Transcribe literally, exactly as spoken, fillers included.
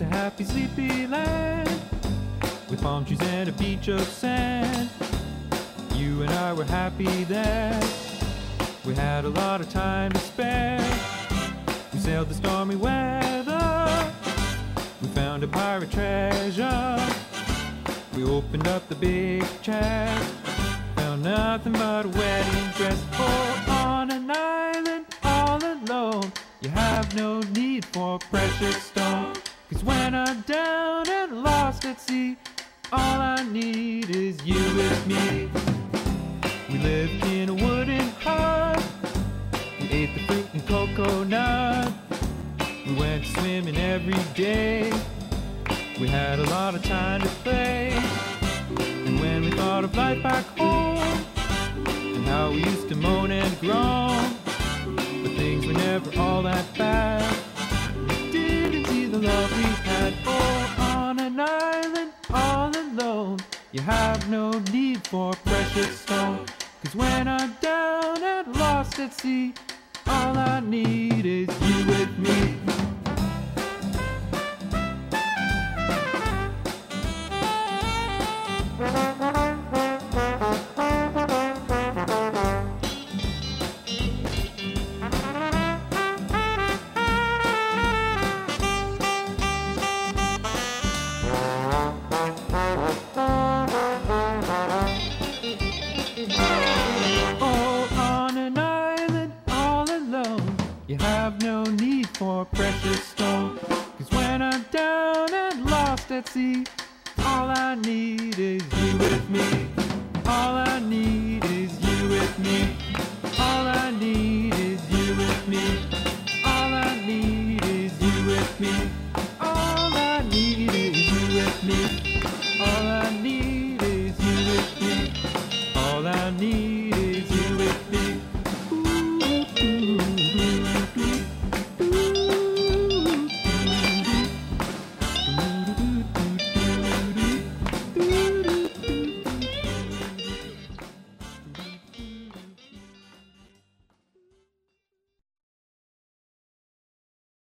a happy sleepy land with palm trees and a beach of sand. You and I were happy then. We had a lot of time to spare. We sailed the stormy weather. We found a pirate treasure. We opened up the big chest. Found nothing but a wedding dress. Oh, on an island all alone, you have no need for precious stone. 'Cause when I'm down and lost at sea, all I need is you with me. We lived in a wooden hut. We ate the fruit and coconut. We went swimming every day. We had a lot of time to play. And when we thought of life back home and how we used to moan and groan, but things were never all that bad. We didn't see the love we had. Oh, on an island all alone, you have no need for precious stone. 'Cause when I'm down and lost at sea, all I need is you with me. You have no need for precious stone. 'Cause when I'm down and lost at sea,